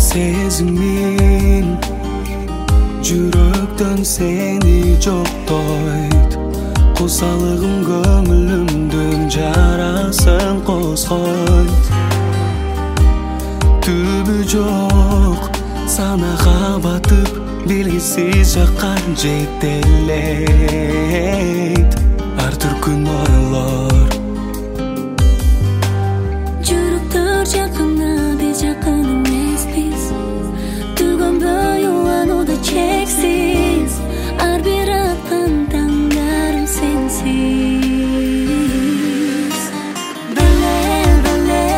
Сезимим жүрөктөн сени жоктойт. Кусалыгым көңүлүмдүн жарасын козгойт. Түбү жок санага батып, белгисиз жаккан жетелейт ар түркүн ойлор. Жүрөктөр жакына биз жакын эмеспиз. Түгөнбөй уланууда чексиз. Ар бир аткан таңдарым сенсиз. Беле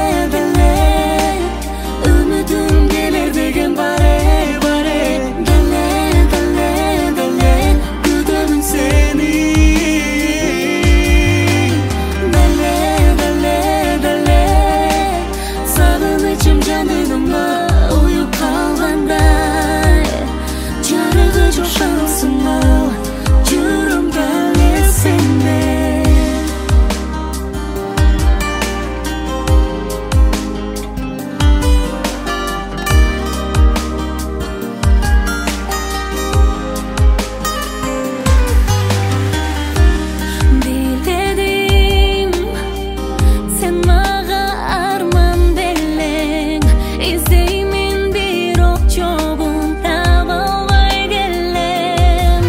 үмүтүм келер деген баре күтөмүн сени. Сагынычым жанымда уюп калгандай. Жарыгы жок шансымда жүрөм беле сенде. Билдедим сен мага арман белең. Издеймин бирок жогун таба албай келем.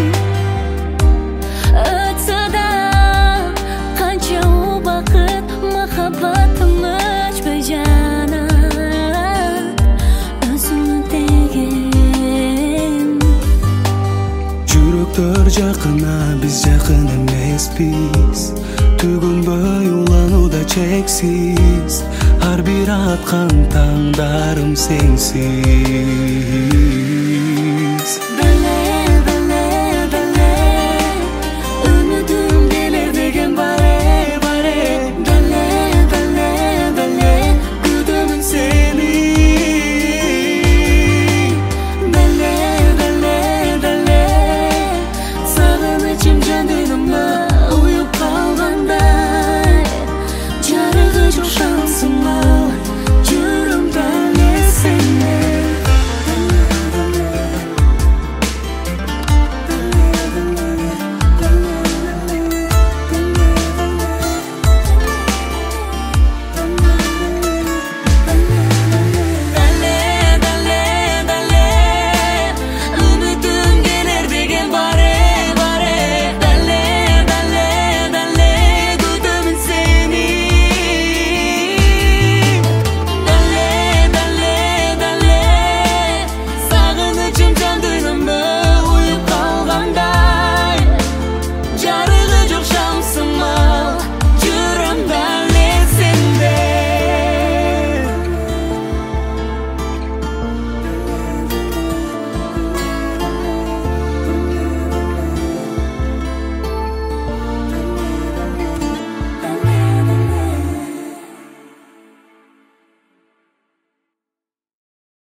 Өтсө да канча убакыт махаббатым өчпөй жанат. Өзүңө деген Жүрөктөр жакына биз жакын эмеспиз. Түгөнбөй уланууда чексиз. Ар бир аткан таңдарым сенсиз.